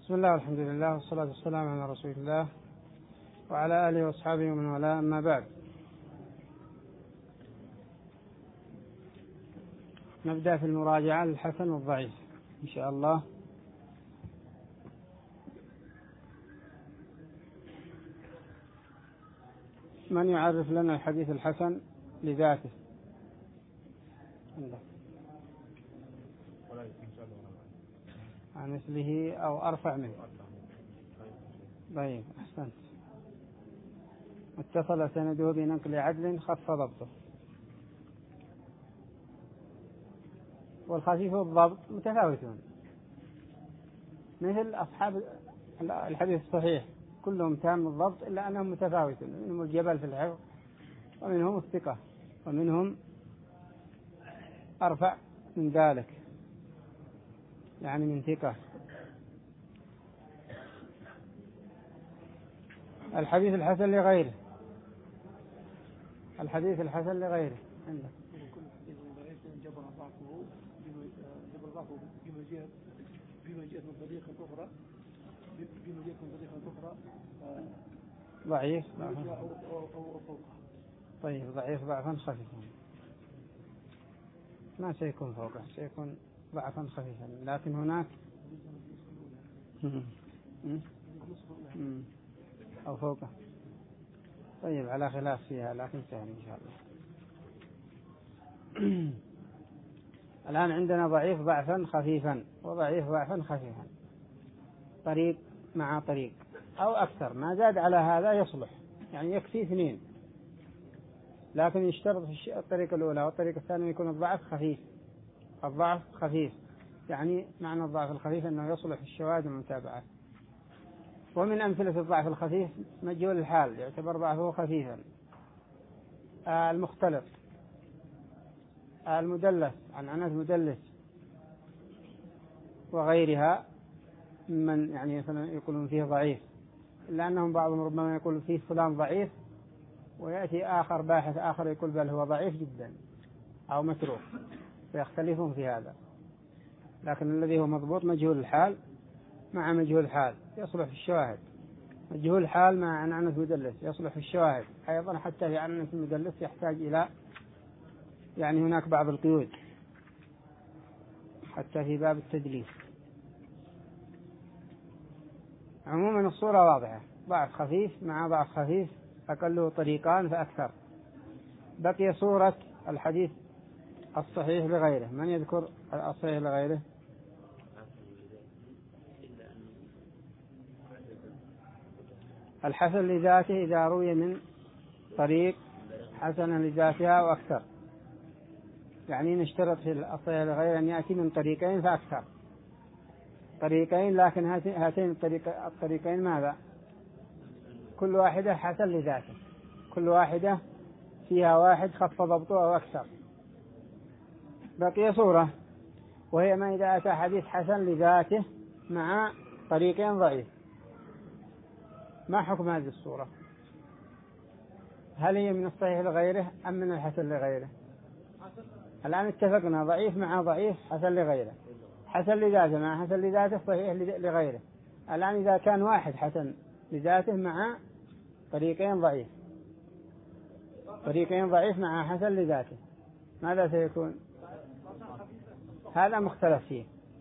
بسم الله والحمد لله والصلاة والسلام على رسول الله وعلى آله وأصحابه ومن والاه، أما بعد. نبدأ في المراجعة للحسن والضعيف إن شاء الله. من يعرف لنا الحديث الحسن لذاته؟ عن مثله أو أرفع منه. طيب، أحسنت. اتصل سنده بنقل عدل خف ضبطه. والخفيف والضبط متفاوتون، مثل أصحاب الحديث الصحيح كلهم تام الضبط إلا أنهم متفاوتون، منهم الجبل في الحفظ ومنهم الثقة ومنهم أرفع من ذلك، يعني من ثقة. الحديث الحسن لغيره. الحديث الحسن لغيره عندك. كل حديث ضعيف جبر ضعفه بما جاءت من طريقة أخرى ضعيف أو فوقها. طيب، ضعيف ضعفا خفيفا، ما سيكون فوقه، سيكون ضعفا خفيفا، لكن هناك أو فوقه. طيب، على خلاف فيها لكن سهل إن شاء الله. الآن عندنا ضعيف ضعفا خفيفا وضعيف ضعفا خفيفا، طريق مع طريق أو أكثر، ما زاد على هذا يصلح، يعني يكفي 2، لكن يشترط في الطريقة الأولى والطريقة الثانية يكون الضعف خفيف. الضعف خفيف، يعني معنى الضعف الخفيف أنه يصلح الشواهد والمتابعات. ومن أمثلة الضعف الخفيف مجهول الحال، يعتبر ضعفه خفيفا. المختلط، المدلس، عنعنات مدلس وغيرها من يعني يقولون فيه ضعيف، إلا أنهم بعضهم ربما يقول فيه فلان ضعيف، ويأتي آخر باحث آخر يقول بل هو ضعيف جدا أو متروك، فيختلفون في هذا. لكن الذي هو مضبوط مجهول الحال مع مجهول الحال يصلح في الشواهد. مجهول الحال مع عنعنة مدلس يصلح في الشواهد أيضا، حتى في عنعنة المدلس يحتاج إلى يعني هناك بعض القيود حتى في باب التدليس. عموما الصورة واضحة، ضعف خفيف مع ضعف خفيف أقله طريقان فأكثر. بقي صورة الحديث الصحيح لغيره. من يذكر الصحيح لغيره؟ الحسن لذاته إذا روي من طريق حسن لذاتها وأكثر، يعني نشترط في الصحيح لغيره أن يأتي من طريقين فأكثر، طريقين، لكن هاتين الطريقين ماذا؟ كل واحدة حسن لذاته، كل واحدة فيها واحد خف ضبطه أو أكثر. بقي صورة، وهي ما إذا أتى حديث حسن لذاته مع طريقين ضعيف. ما حكم هذه الصورة؟ هل هي من الصحيح لغيره أم من الحسن لغيره؟ الآن اتفقنا ضعيف مع ضعيف حسن لغيره، حسن لذاته مع حسن لذاته صحيح لغيره. الآن إذا كان واحد حسن لذاته مع طريقين ضعيف، طريقين ضعيف مع حسن لذاته، ماذا سيكون؟ هذا مختلف فيه،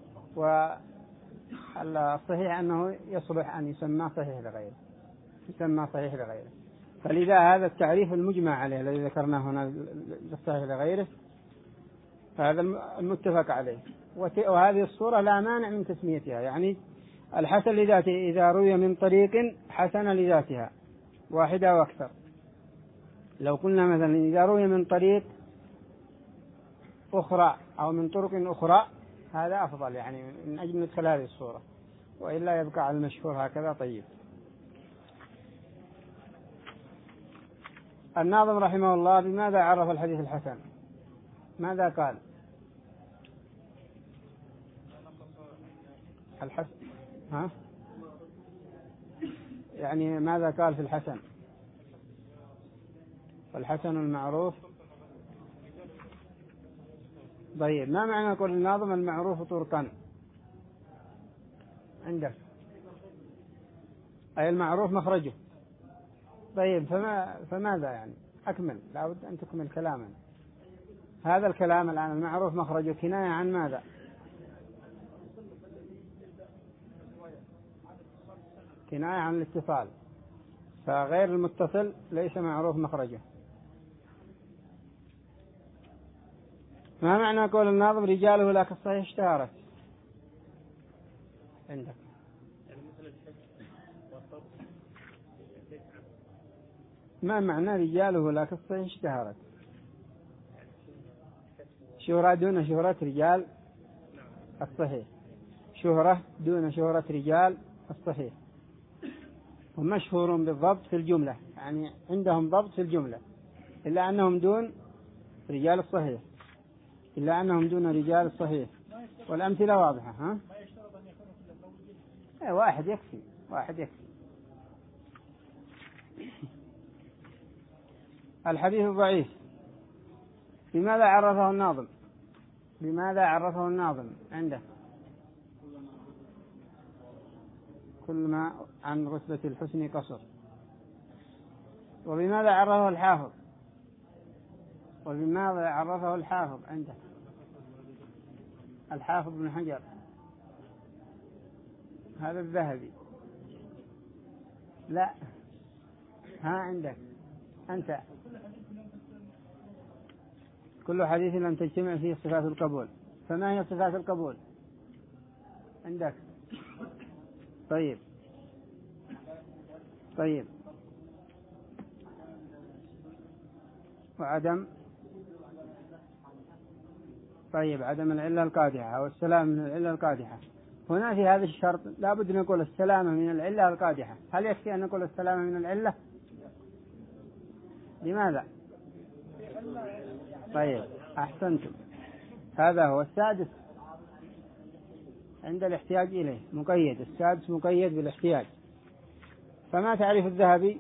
والصحيح أنه يصلح أن يسمى صحيح لغيره، يسمى صحيح لغيره. فلذا هذا التعريف المجمع عليه الذي ذكرناه هنا للصحيح لغيره هذا المتفق عليه. وهذه الصورة لا مانع من تسميتها، يعني الحسن لذاته إذا روي من طريق حسن لذاتها واحدة وأكثر. لو قلنا مثلا إذا روي من طريق أخرى أو من طرق أخرى هذا أفضل، يعني من أجل ندخل هذه الصورة، وإلا يبقى على المشهور هكذا. طيب، الناظم رحمه الله بماذا عرف الحديث الحسن؟ ماذا قال؟ الحسن يعني ماذا قال في الحسن؟ والحسن المعروف. طيب، ما معنى قول الناظم المعروف طرقا عندك؟ أي المعروف مخرجه. طيب فماذا يعني؟ أكمل، لابد أن تكمل كلاما. هذا الكلام الآن المعروف مخرجه كناية عن ماذا؟ كناية عن الاتصال، فغير المتصل ليس معروف مخرجه. ما معنى قول الناظم رجاله لا كالصحيح اشتهرت؟ عندك ما معنى رجاله لا كالصحيح اشتهرت؟ شهرة دون شهرة رجال الصحيح، شهرة دون شهرة رجال الصحيح. هم مشهورون بالضبط في الجملة، يعني عندهم ضبط في الجملة، إلا أنهم دون رجال الصحيح، إلا أنهم دون رجال الصحيح. والأمثلة واضحة. ها؟ واحد يكفي، واحد يكفي. الحديث الضعيف بماذا عرفه الناظم؟ بماذا عرفه الناظم عنده؟ كل ما عن رتبة الحسن قصر. وبماذا عرفه الحافظ؟ وبماذا عرفه الحافظ عنده؟ الحافظ بن حجر، هذا الذهبي. لا، ها عندك أنت كل حديث لم تجتمع فيه صفات القبول. فما هي صفات القبول عندك؟ طيب وعدم عدم العلة القادحة أو السلام من العلة القادحة. هنا في هذا الشرط لابد أن نقول السلامة من العلة القادحة. هل يكفي أن نقول السلامة من العلة؟ لماذا؟ طيب أحسنتم، هذا هو السادس عند الاحتياج إليه مقيد. السادس مقيد بالاحتياج. فما تعريف الذهبي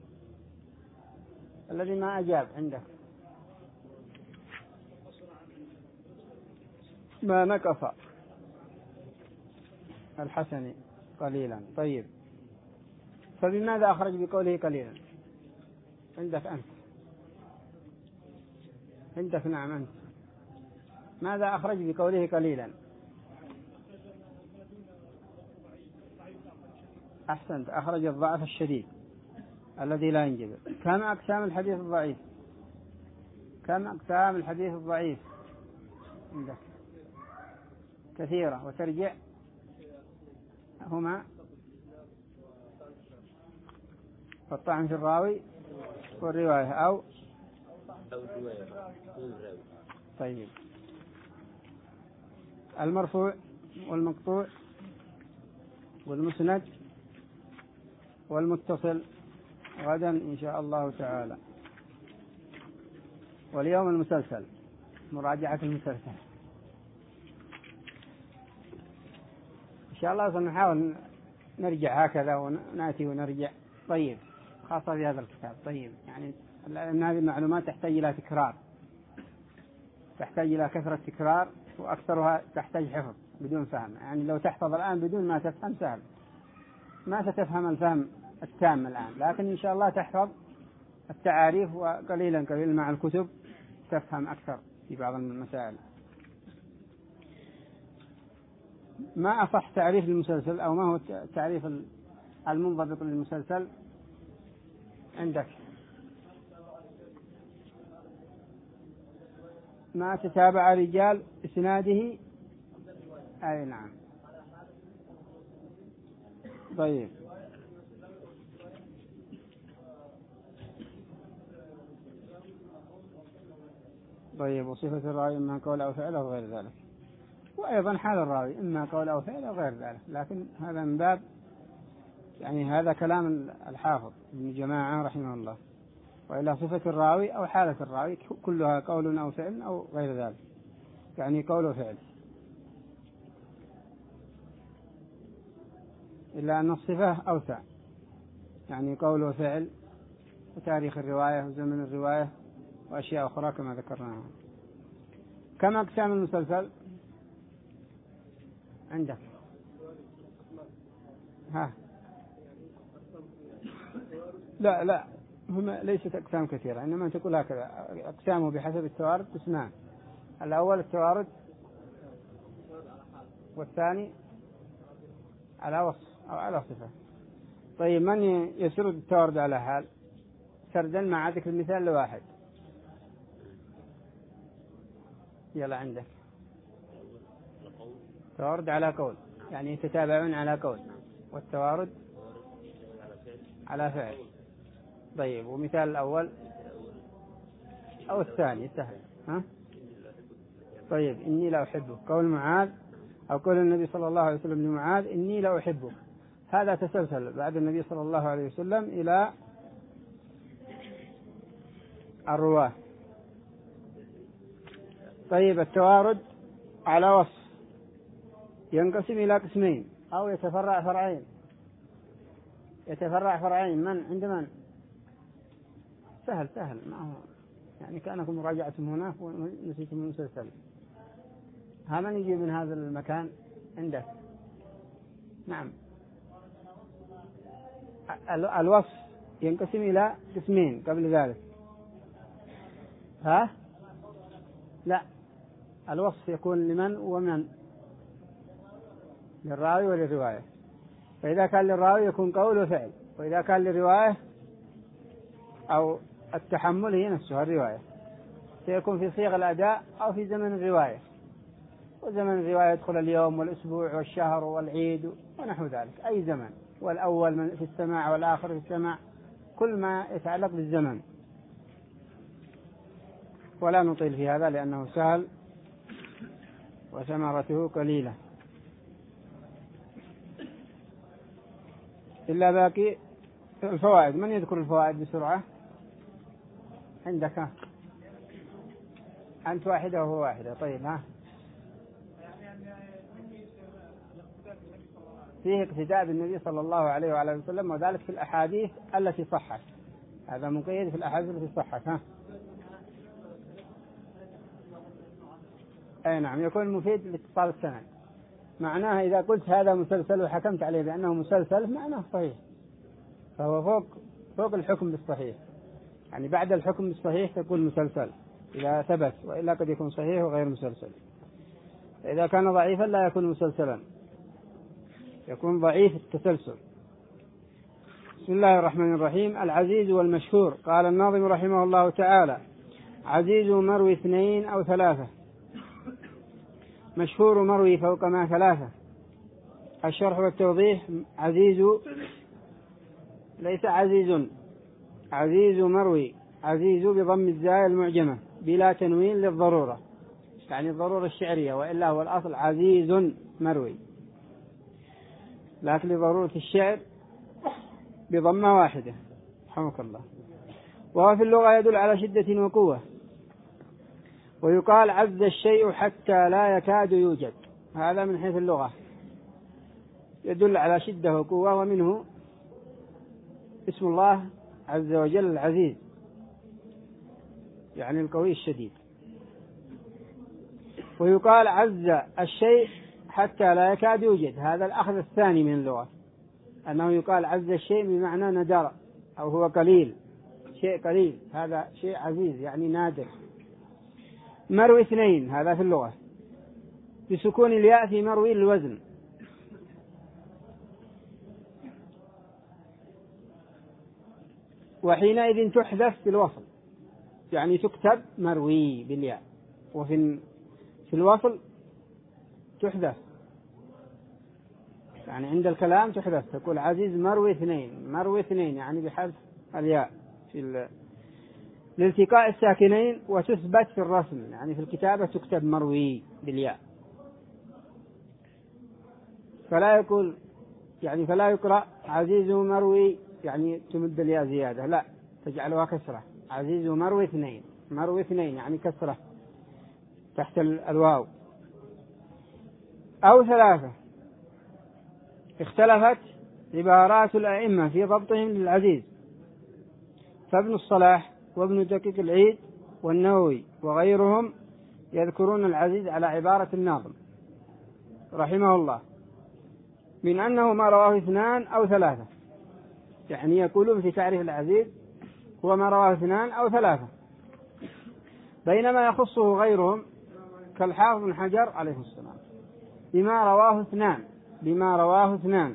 الذي ما أجاب عندك؟ ما نقص الحسن قليلا. طيب فبماذا أخرج بقوله قليلا عندك أنت؟ عندك نعم أنت. ماذا أخرج بقوله قليلا؟ أحسنت، أخرج الضعف الشديد الذي لا ينجبر. كم أقسام الحديث الضعيف؟ كم أقسام الحديث الضعيف عندك؟ كثيرة. وترجع هما الطعن في الراوي والرواية أو طيب المرفوع والمقطوع والمسند والمتصل غدا إن شاء الله تعالى. واليوم المسلسل، مراجعة المسلسل إن شاء الله. سنحاول نرجع هكذا ونأتي ونرجع. طيب خاصة في هذا الكتاب. طيب يعني لأن هذه المعلومات تحتاج إلى تكرار، تحتاج إلى كثرة تكرار، وأكثرها تحتاج حفظ بدون فهم. يعني لو تحفظ الآن بدون ما تفهم سهل، ما ستفهم الفهم التام الآن، لكن إن شاء الله تحفظ التعاريف، وقليلا قليلا مع الكتب تفهم أكثر في بعض المسائل. ما أصح تعريف للمسلسل، أو ما هو التعريف المنضبط للمسلسل عندك؟ ما تتابع رجال إسناده. أي نعم. طيب وصفة الراوي إما قول أو فعل أو غير ذلك، وأيضا حال الراوي إما قول أو فعل أو غير ذلك، لكن هذا من باب يعني هذا كلام الحافظ ابن جماعة رحمه الله. وإلى صفة الراوي أو حالة الراوي كلها قول أو فعل أو غير ذلك، يعني قول وفعل، إلا أن الصفة أوسع، يعني قول وفعل وتاريخ الرواية وزمن الرواية وأشياء أخرى كما ذكرناها. كم أقسام المسلسل عندك؟ ها لا لا، هم ليست أقسام كثيرة، إنما تقول هكذا: أقسامه بحسب التوارد قسمان: الأول التوارد، والثاني على وصف أو على صفة. طيب، من يسرد التوارد على حال؟ سردا مع ذكر المثال لواحد. يلا عندك. توارد على قول، يعني يتتابعون على قول، والتوارد على فعل. طيب، ومثال الأول أو الثاني سهل، ها؟ طيب، إني لا أحبه، قول معاذ أو قول النبي صلى الله عليه وسلم لمعاذ: إني لا أحبه. هذا تسلسل بعد النبي صلى الله عليه وسلم إلى الرواة. طيب، التوارد على وصف ينقسم إلى قسمين أو يتفرع فرعين. يتفرع فرعين من عند من؟ سهل ما هو يعني كأنكم مراجعتم هناك ونسيتم المسلسل. ها، من يجي من هذا المكان عندك؟ نعم. الوصف ينقسم إلى قسمين قبل ذلك. ها؟ لا، الوصف يكون لمن ومن؟ للراوي وللرواية. فإذا كان للراوي يكون قول وفعل، وإذا كان للرواية أو التحمل هي نفسها الرواية، سيكون في صيغ الأداء أو في زمن الرواية. وزمن الرواية يدخل اليوم والأسبوع والشهر والعيد ونحو ذلك، أي زمن، والأول في السماع والآخر في السماع، كل ما يتعلق بالزمن. ولا نطيل في هذا لأنه سهل وثمرته قليلة. إلا باقي الفوائد. من يذكر الفوائد بسرعة؟ عندك؟ ها، أنت واحدة وهو واحدة. طيب، ها، فيه اقتداء بالنبي صلى الله عليه وعلى وسلم، وذلك في الأحاديث التي صحت. هذا مقيد في الأحاديث التي صحت. ها، أي نعم، يكون مفيد لاتصال السند. معناها إذا قلت هذا مسلسل وحكمت عليه بأنه مسلسل، معناه صحيح، فهو فوق الحكم بالصحيح. يعني بعد الحكم بالصحيح تكون مسلسل إذا ثبت، وإلا قد يكون صحيح وغير مسلسل. إذا كان ضعيفا لا يكون مسلسلا، يكون ضعيف التسلسل. بسم الله الرحمن الرحيم. العزيز والمشهور. قال الناظم رحمه الله تعالى: عزيز مروي 2 أو 3، مشهور مروي فوق ما 3. الشرح والتوضيح: عزيز ليس عزيز، عزيز مروي، عزيز بضم الزاي المعجمة بلا تنوين للضرورة، يعني الضرورة الشعرية، وإلا هو الأصل عزيز مروي، لكن لضرورة الشعر بضمة واحدة رحمك الله. وهو في اللغة يدل على شدة وقوة، ويقال عز الشيء حتى لا يكاد يوجد. هذا من حيث اللغة يدل على شدة وقوة، ومنه اسم الله عز وجل العزيز، يعني القوي الشديد. ويقال عز الشيء حتى لا يكاد يوجد، هذا الأخذ الثاني من اللغة، أنه يقال عز الشيء بمعنى ندر، أو هو قليل، شيء قليل، هذا شيء عزيز يعني نادر. مروي 2 هذا في اللغة بسكون الياء في مروي الوزن. وحينئذ تحذف في الوصل، يعني تكتب مروي بالياء، وفي الوصل تحذف، يعني عند الكلام تحذف، تقول عزيز مروي 2، مروي 2 يعني بحذف الياء في لالتقاء الساكنين، وتثبت في الرسم، يعني في الكتابة تكتب مروي بالياء، فلا يقول يعني فلا يقرأ عزيز مروي يعني تمد الياء زيادة، لا، تجعلها كسرة، عزيز مروي 2، مروي 2 يعني كسرة تحت الواو. أو 3. اختلفت عبارات الأئمة في ضبطهم للعزيز، فابن الصلاح وابن دقيق العيد والنووي وغيرهم يذكرون العزيز على عبارة الناظم رحمه الله من أنه ما رواه 2 أو 3، يعني يقولون في تعريف العزيز هو ما رواه 2 أو 3، بينما يخصه غيرهم كالحافظ بن حجر عليه السلام بما رواه 2.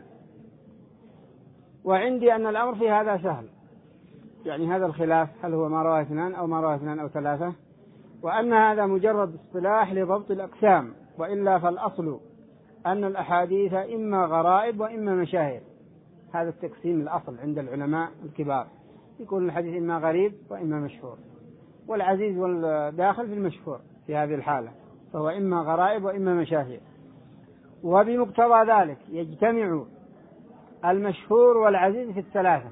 وعندي أن الأمر في هذا سهل، يعني هذا الخلاف هل هو ما رواه 2 أو ما رواه 2 أو 3، وأن هذا مجرد اصطلاح لضبط الأقسام، وإلا فالأصل أن الأحاديث إما غرائب وإما مشاهير. هذا التقسيم الأصل عند العلماء الكبار، يكون الحديث إما غريب وإما مشهور، والعزيز والداخل في المشهور في هذه الحالة، فهو إما غرائب وإما مشاهير. وبمقتضى ذلك يجتمع المشهور والعزيز في الثلاثة،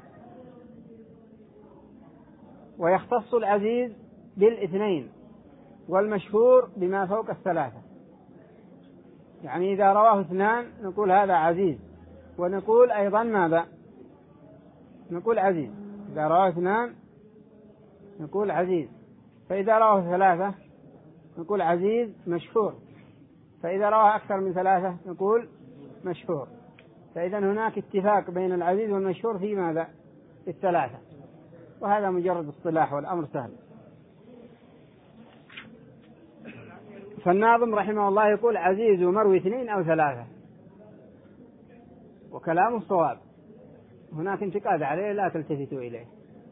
ويختص العزيز بالاثنين والمشهور بما فوق الثلاثة. يعني إذا رواه 2 نقول هذا عزيز، ونقول أيضا ماذا؟ نقول عزيز. إذا رواه 2 نقول عزيز، فإذا رواه 3 نقول عزيز مشهور، فإذا رواه أكثر من 3 نقول مشهور. فإذا هناك اتفاق بين العزيز والمشهور في ماذا؟ في الثلاثة، وهذا مجرد اصطلاح والأمر سهل. فالناظم رحمه الله يقول عزيز مروي 2 أو 3، وكلامه الصواب. هناك انتقاد عليه لا تلتفتوا إليه،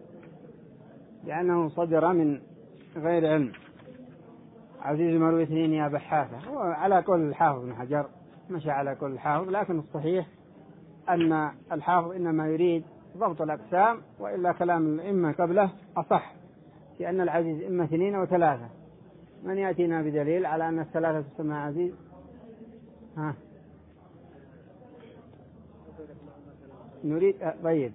لأنه صدر من غير علم. عزيز مروي 2 يا بحاثة، هو على كل الحافظ بن حجر مشى على كل الحافظ، لكن الصحيح أن الحافظ إنما يريد ضبط الأقسام، وإلا كلام الأئمة قبله أصح، لأن العزيز إما 2 أو 3. من يأتينا بدليل على أن 3 تسمى عزيز؟ نريد طيب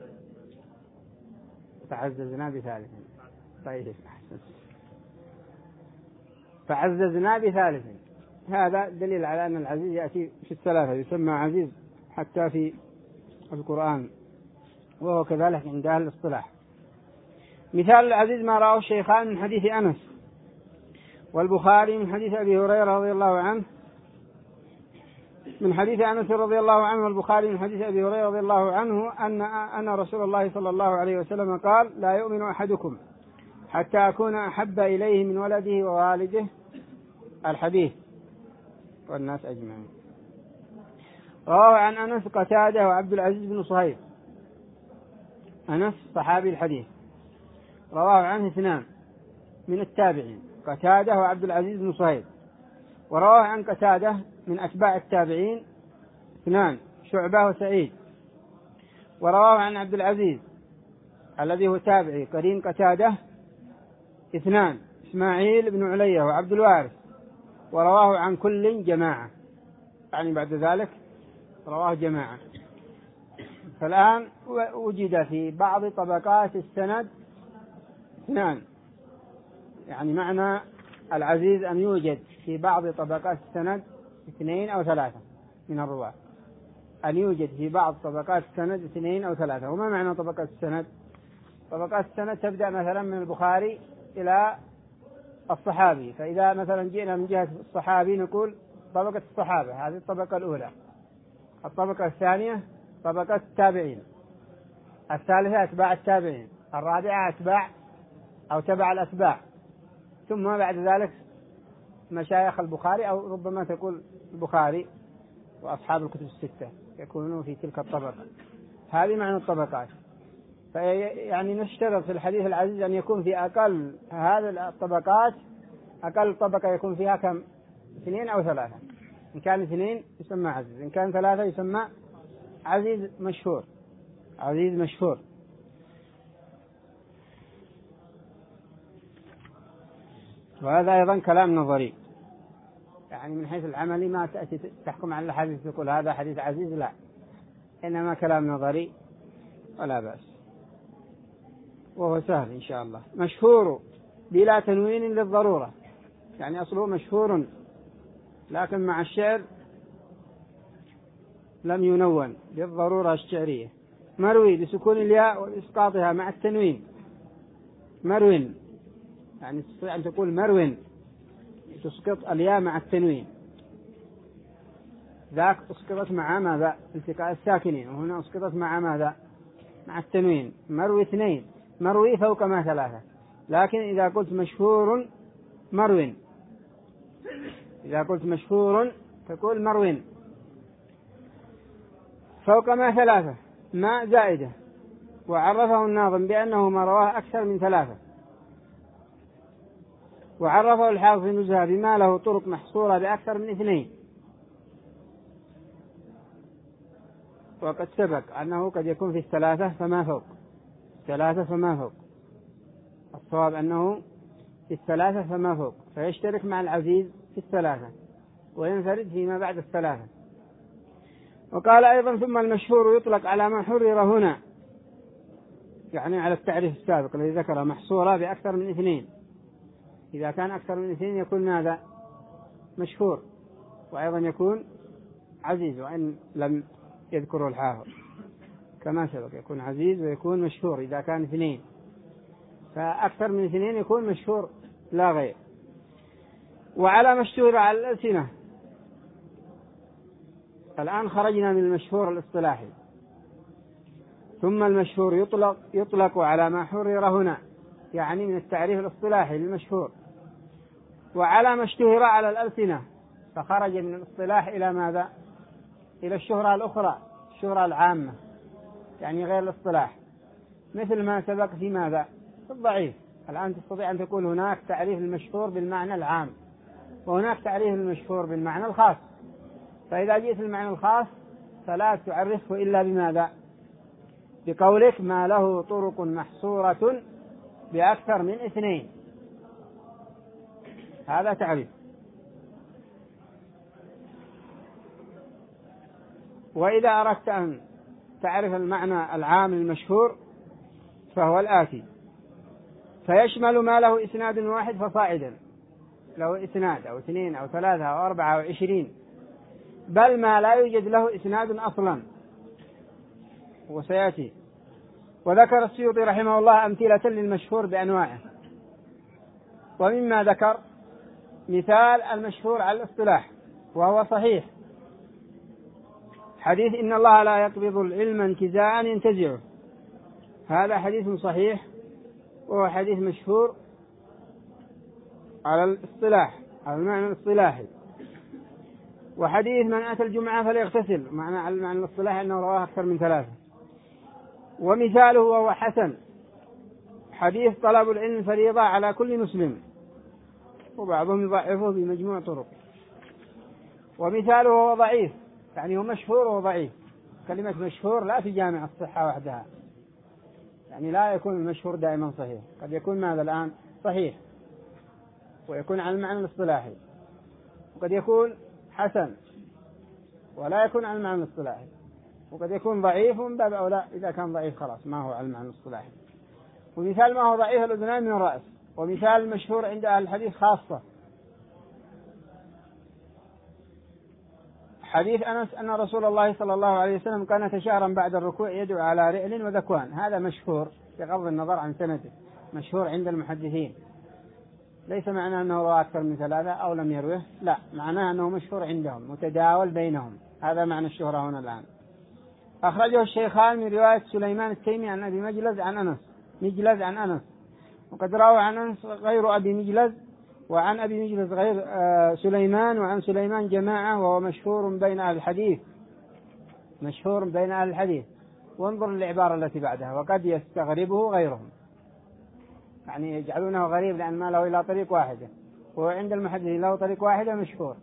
فعززنا بثالث. طيب فعززنا بثالث، هذا دليل على أن العزيز يأتي في 3، يسمى عزيز حتى في القرآن، وهو كذلك عند أهل الاصطلاح. مثال العزيز ما رأى الشيخان من حديث أنس والبخاري من حديث أبي هريرة رضي الله عنه، من حديث أنس رضي الله عنه والبخاري من حديث أبي هريرة رضي الله عنه أن رسول الله صلى الله عليه وسلم قال: لا يؤمن أحدكم حتى أكون أحب إليه من ولده ووالده. الحديث والناس أجمعين. رواه عن أنس قتادة وعبد العزيز بن صهيب. أنس صحابي الحديث، رواه عنه 2 من التابعين، قتادة وعبد العزيز بن صهيب. ورواه عن قتادة من أتباع التابعين 2 شعبة وسعيد. ورواه عن عبد العزيز الذي هو تابعي قرين قتادة 2 إسماعيل بن علية وعبد الوارث. ورواه عن كل جماعة، يعني بعد ذلك رواه جماعة. فالآن وجد في بعض طبقات السند 2، يعني معنى العزيز أن يوجد في بعض طبقات السند 2 أو 3 من الرواة، أن يوجد في بعض طبقات السند 2 أو 3. وما معنى طبقات السند؟ طبقات السند تبدأ مثلا من البخاري إلى الصحابي، فإذا مثلا جئنا من جهة الصحابي نقول طبقة الصحابة، هذه الطبقة الأولى. الطبقة الثانية طبقة التابعين، الثالثة أتباع التابعين، الرابعة أتباع أو تبع الأتباع، ثم بعد ذلك مشايخ البخاري، أو ربما تقول البخاري وأصحاب الكتب 6 يكونون في تلك الطبقة. هذه معنى الطبقات. يعني نشترط في الحديث العزيز أن يكون في أقل هذه الطبقات، أقل طبقة يكون فيها كم؟ 2 أو 3. إن كان 2 يسمى عزيز، إن كان 3 يسمى عزيز مشهور. عزيز مشهور. وهذا أيضا كلام نظري، يعني من حيث العملي ما تأتي تحكم على الحديث تقول هذا حديث عزيز، لا، إنما كلام نظري ولا بأس، وهو سهل إن شاء الله. مشهور بلا تنوين للضرورة، يعني أصله مشهور لكن مع الشعر لم ينون للضرورة الشعرية. مروي بسكون الياء وإسقاطها مع التنوين. مروين، يعني تستطيع أن تقول مروين تسقط الياء مع التنوين، ذاك أسقطت مع ماذا؟ التقاء الساكنين، وهنا أسقطت مع ماذا؟ مع التنوين، مروي 2، مروي فوق ما 3. لكن إذا قلت مشهور مروي، إذا قلت مشهور تقول مروي فوق ما 3 ما زائدة. وعرفه الناظم بأنه ما رواه أكثر من 3، وعرفه الحافظ في النزهة بما له طرق محصورة بأكثر من 2. وقد سبق أنه قد يكون في 3 فما فوق، 3 فما فوق. الصواب أنه في 3 فما فوق، فيشترك مع العزيز في 3 وينفرد فيما بعد 3. وقال أيضا ثم المشهور يطلق على ما حرر هنا، يعني على التعريف السابق الذي ذكره، محصورة بأكثر من 2. إذا كان أكثر من 2 يكون ماذا؟ مشهور، وأيضا يكون عزيز وإن لم يذكره الحافظ كما سبق، يكون عزيز ويكون مشهور إذا كان 2. فأكثر من 2 يكون مشهور لا غير. وعلى مشهور على الألسنة. الآن خرجنا من المشهور الاصطلاحي. ثم المشهور يطلق على ما حرر هنا، يعني من التعريف الاصطلاحي للمشهور. وعلى ما اشتهر على الألسنة، فخرج من الاصطلاح إلى ماذا؟ إلى الشهرة الأخرى، الشهرة العامة، يعني غير الاصطلاح، مثل ما سبق في ماذا؟ الضعيف. الآن تستطيع أن تقول هناك تعريف المشهور بالمعنى العام، وهناك تعريف المشهور بالمعنى الخاص. فإذا جئت المعنى الخاص فلا تعرفه إلا بماذا؟ بقولك ما له طرق محصورة بأكثر من 2. هذا تعريف. وإذا أردت أن تعرف المعنى العام للمشهور فهو الآتي: فيشمل ما له إسناد واحد فصاعدا، له إسناد أو 2 أو 3 أو 4 أو 20، بل ما لا يوجد له إسناد أصلا، وسيأتي. وذكر السيوطي رحمه الله أمثلة للمشهور بأنواعه، ومما ذكر مثال المشهور على الاصطلاح وهو صحيح، حديث إن الله لا يقبض العلم انتزاعا ينتزعه، هذا حديث صحيح وهو حديث مشهور على الاصطلاح، على المعنى الاصطلاحي. وحديث من أتى الجمعة فليغتسل، على المعنى الاصطلاحي أنه رواه أكثر من 3. ومثاله وهو حسن حديث طلب العلم فريضة على كل مسلم، وبعضهم يضعفه بمجموع طرق. ومثاله وهو ضعيف، يعني هو مشهور وهو ضعيف. كلمة مشهور لا تجامع الصحة وحدها، يعني لا يكون المشهور دائما صحيح، قد يكون ماذا الآن صحيح ويكون على المعنى الاصطلاحي، وقد يكون حسن ولا يكون على المعنى الاصطلاحي، وقد يكون ضعيف من باب أولى إذا كان ضعيف خلاص ما هو على المعنى الاصطلاحي. ومثال ما هو ضعيف الأذنان من الرأس. ومثال المشهور عند أهل الحديث خاصة حديث أنس أن رسول الله صلى الله عليه وسلم كان شهرا بعد الركوع يدعو على رئل وذكوان، هذا مشهور بغض النظر عن سنده، مشهور عند المحدثين، ليس معناه أنه روى أكثر من 3 أو لم يروه، لا، معناه أنه مشهور عندهم متداول بينهم، هذا معنى الشهرة هنا الآن. أخرجه الشيخان من رواية سليمان التيمي عن أبي مجلز عن أنس، وقد روى عن أنس غير أبي مجلز، وعن أبي مجلز غير سليمان، وعن سليمان جماعة، وهو مشهور بين أهل الحديث، مشهور بين أهل الحديث. وانظر العبارة التي بعدها: وقد يستغربه غيرهم، يعني يجعلونه غريب لأن ما له إلا طريق واحدة، وعند المحدثين له طريق واحدة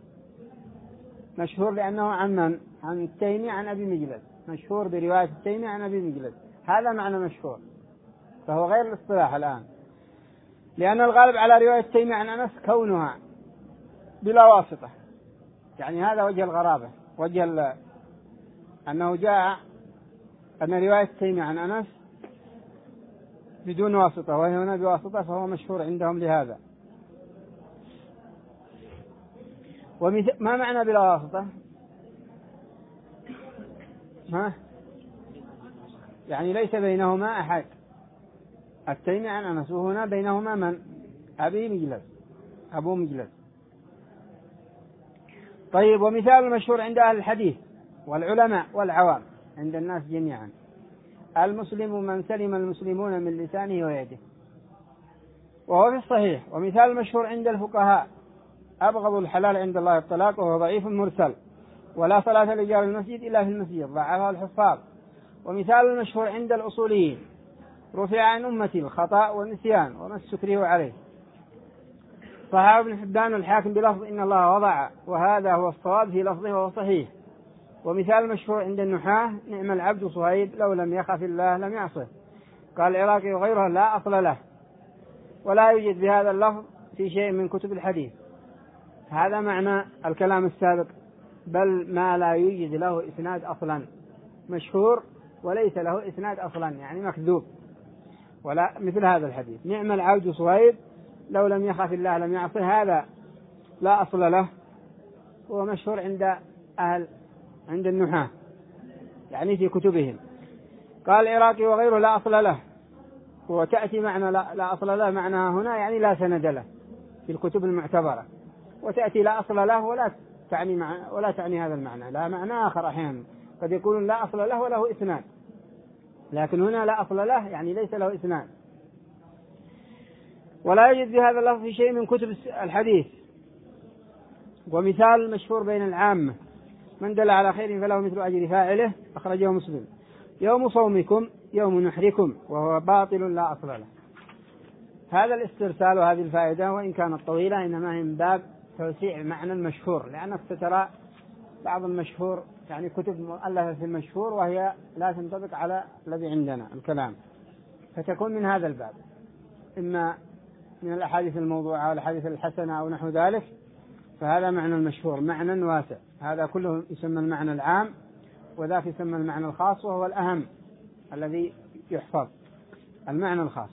مشهور لأنه عن من؟ عن التيمي عن أبي مجلز، مشهور برواية التيمي عن أبي مجلز، هذا معنى مشهور، فهو غير الاصطلاح الآن، لأن الغالب على رواية التيمي عن أنس كونها بلا واسطة، يعني هذا وجه الغرابة، وجه أنه جاء أن رواية التيمي عن أنس بدون واسطة، وهي هنا بواسطة، فهو مشهور عندهم لهذا. ما معنى بلا واسطة؟ يعني ليس بينهما أحد، التيمي عن أنس، وهنا بينهما من؟ أبو مجلس. طيب، ومثال المشهور عند أهل الحديث والعلماء والعوام، عند الناس جميعا، المسلم من سلم المسلمون من لسانه ويده. وهو في الصحيح. ومثال المشهور عند الفقهاء: أبغض الحلال عند الله الطلاق، وهو ضعيف مرسل، ولا صلاة لجار المسجد إلا في المسجد، ضعفه الحفاظ. ومثال المشهور عند الأصوليين: رفع عن أمتي الخطأ والنسيان وما استكرهوا عليه. صححه ابن حبان والحاكم بلفظ إن الله وضع، وهذا هو الصواب في لفظه وهو صحيح. ومثال المشهور عند النحاة: نعم العبد صهيب لو لم يخف الله لم يعصه. قال العراقي وغيره: لا أصل له، ولا يوجد بهذا اللفظ في شيء من كتب الحديث. هذا معنى الكلام السابق، بل ما لا يوجد له إسناد أصلا، مشهور وليس له إسناد أصلا، يعني مكذوب. ولا مثل هذا الحديث: نعم العبد صهيب لو لم يخف الله لم يعصه، هذا لا أصل له، هو مشهور عند النحاة، يعني في كتبهم. قال العراقي وغيره: لا أصل له. وتأتي معنى لا أصل له معناها هنا يعني لا سند له في الكتب المعتبرة، وتأتي لا أصل له ولا تعني هذا المعنى، لا معنى آخر. أحيانا قد يكون لا أصل له وله إسناد، لكن هنا لا أصل له يعني ليس له إسناد. ولا يوجد بهذا اللفظ في شيء من كتب الحديث. ومثال المشهور بين العامة: من دل على خير فله مثل أجر فاعله، أخرجه مسلم. يوم صومكم يوم نحركم، وهو باطل لا أصل له. هذا الاسترسال وهذه الفائدة وإن كانت طويلة إنما هي من باب توسيع معنى المشهور، لأنك سترى بعض المشهور يعني كتب مؤلفة في المشهور وهي لا تنطبق على الذي عندنا الكلام، فتكون من هذا الباب، إما من الأحاديث الموضوعة أو الأحاديث الحسنة أو نحو ذلك. فهذا معنى المشهور، معنى واسع. هذا كله يسمى المعنى العام، وذاك يسمى المعنى الخاص، وهو الأهم الذي يحفظ، المعنى الخاص.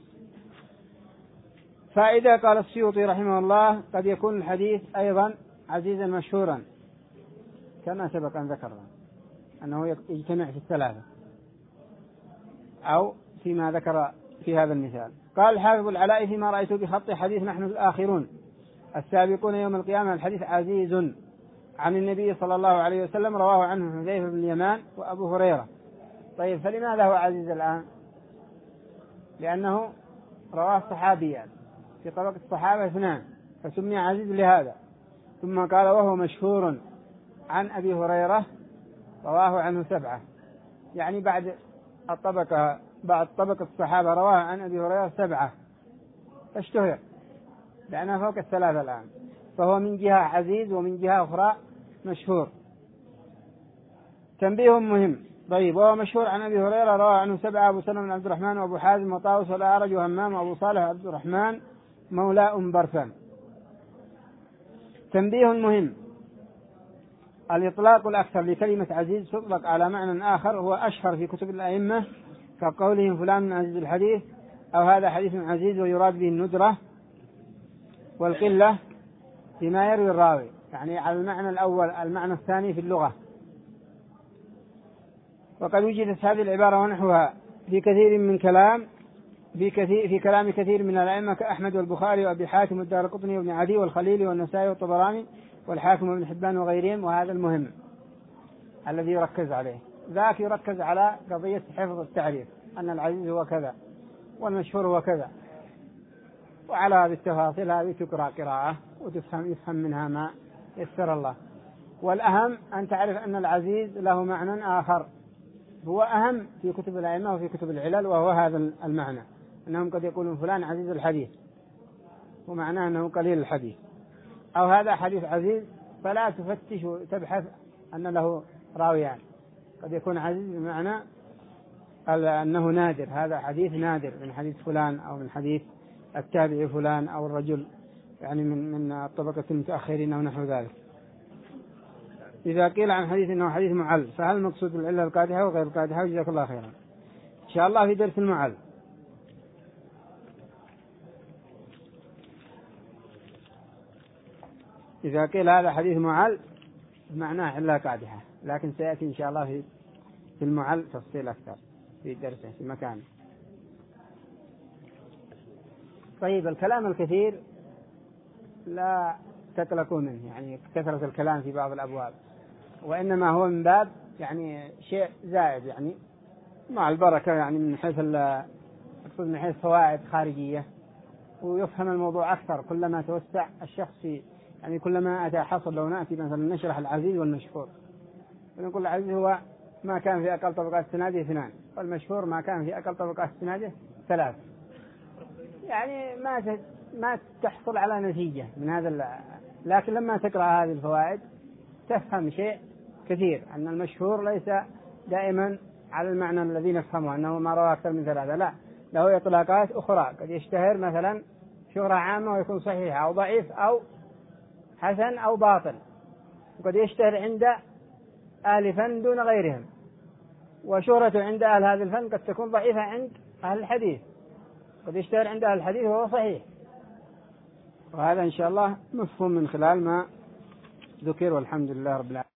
فإذا قال السيوطي رحمه الله: قد يكون الحديث أيضا عزيزا مشهورا، كما سبق أن ذكرنا أنه يجتمع في الثلاثة أو فيما ذكر في هذا المثال. قال الحافظ العلائي: فيما رأيت بخط حديث نحن الآخرون السابقون يوم القيامة الحديث عزيز عن النبي صلى الله عليه وسلم، رواه عنه حذيفة بن اليمان وأبو هريرة. طيب، فلماذا هو عزيز الآن؟ لأنه رواه صحابيان، في طبقة الصحابة 2، فسمي عزيز لهذا. ثم قال: وهو مشهور عن أبي هريرة رواه عنه 7، يعني بعد طبقة الصحابة رواه عن أبي هريرة 7، فاشتهر لأنه فوق 3 الآن، فهو من جهة عزيز ومن جهة أخرى مشهور. تنبيه مهم. طيب، وهو مشهور عن أبي هريرة رواه عنه 7، أبو سلمة بن عبد الرحمن وأبو حازم وطاووس والأعرج وهمام وأبو صالح عبد الرحمن مولى أم برثان. تنبيه مهم: الإطلاق الأكثر لكلمة عزيز تطلق على معنى آخر هو أشهر في كتب الأئمة، كقولهم فلان من عزيز الحديث، أو هذا حديث عزيز، ويراد به الندرة والقلة بما يروي الراوي، يعني على المعنى الأول. المعنى الثاني في اللغة. وقد وجدت هذه العبارة ونحوها في كلام كثير من الأئمة كأحمد والبخاري وأبي حاتم والدارقطني وابن عدي والخليلي والنسائي والطبراني والحاكم وابن حبان وغيرهم. وهذا المهم الذي يركز عليه، ذاك يركز على قضية حفظ التعريف، أن العزيز هو كذا والمشهور هو كذا، وعلى هذه التفاصيل هذه تقرأ قراءة يفهم منها ما يسر الله. والأهم أن تعرف أن العزيز له معنى آخر هو أهم في كتب الأئمة وفي كتب العلل، وهو هذا المعنى، أنهم قد يقولون فلان عزيز الحديث، ومعناه أنه قليل الحديث، أو هذا حديث عزيز، فلا تفتش وتبحث أن له راويان. قد يكون عزيز بمعنى أنه نادر، هذا حديث نادر من حديث فلان أو من حديث التابعي فلان أو الرجل يعني من طبقة المتأخرين أو نحو ذلك. إذا قيل عن حديث أنه حديث معل، فهل المقصود العلة القادحة وغير القادحة؟ جزاك الله خيرا. إن شاء الله في درس المعل. إذا قيل هذا حديث معل بمعناه علة قادحة، لكن سيأتي إن شاء الله في المعل تفصيل أكثر في درسه في مكانه. طيب، الكلام الكثير لا تقلقوا منه، يعني كثرة الكلام في بعض الأبواب، وإنما هو من باب يعني شيء زائد، يعني مع البركة يعني من حيث أقصد من حيث فوائد خارجية، ويفهم الموضوع أكثر كلما توسع الشخص في، يعني كلما أتى حصل. لو نأتي مثلا نشرح العزيز والمشهور، ونقول العزيز هو ما كان في أقل طبقات استناده 2، والمشهور ما كان في أقل طبقات استناده 3، يعني ما تحصل على نتيجة من هذا. لكن لما تقرأ هذه الفوائد تفهم شيء كثير، أن المشهور ليس دائما على المعنى الذي نفهمه أنه ما روى أكثر من 3، لا، له إطلاقات أخرى. قد يشتهر مثلا شهرة عامة ويكون صحيح أو ضعيف أو حسن أو باطل، وقد يشتهر عند أهل فن دون غيرهم، وشهرته عند أهل هذا الفن قد تكون ضعيفة عند أهل الحديث، قد يشتهر عند أهل الحديث وهو صحيح. وهذا إن شاء الله مفهوم من خلال ما ذكر، والحمد لله رب العالمين.